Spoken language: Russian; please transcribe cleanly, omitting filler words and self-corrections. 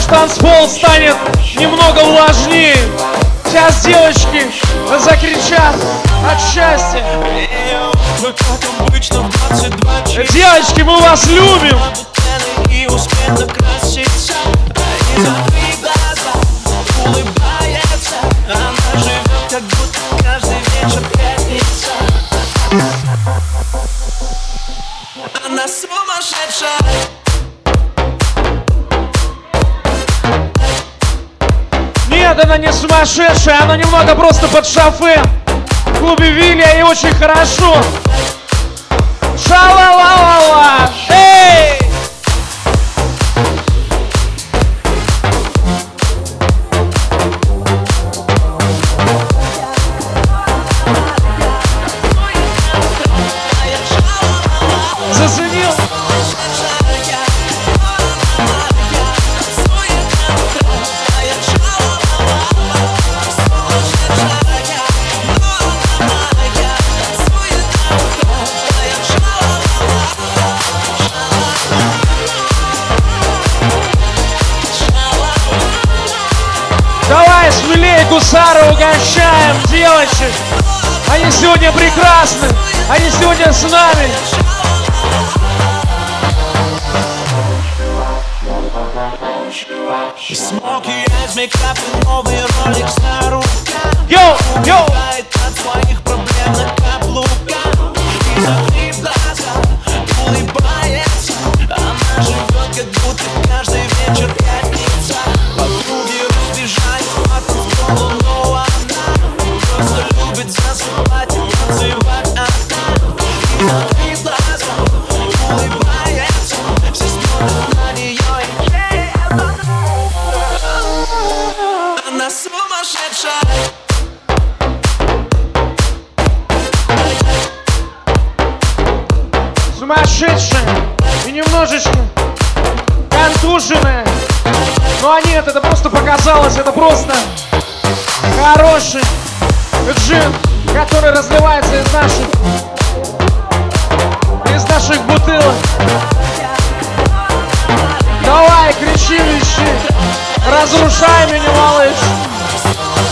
танцпол станет немного влажнее. Сейчас девочки закричат от счастья. Девочки, мы вас любим. И успеть накраситься, закрой глаза, улыбается. Она живет, как будто каждый вечер пятница. Она сумасшедшая. Нет, она не сумасшедшая, она немного просто под шофе. В клубе Вилья ей очень хорошо. Ша-ла-ла-ла-ла! Эй! Заценил? Давай смелее, гусары, угощаем девочек. Они сегодня прекрасны. Они сегодня с нами. Смоки, мейкап и новый ролик на руках. Йоу, йоу. Убегает от своих проблем на каблуках. И закрыв глаза, улыбается. Она живет, как будто каждый вечер пятница. Подруги разбежались по танцполу, но она просто любит засыпать и танцевать одна. И закрыв глаза, улыбается. Все смотрят на нее и она сумасшедшая. Сумасшедшая и немножечко контуженная. Но нет, это просто показалось, это просто хороший джин, который разливается из наших бутылок. Давай, кричи, вещи, разрушай меня, малыш.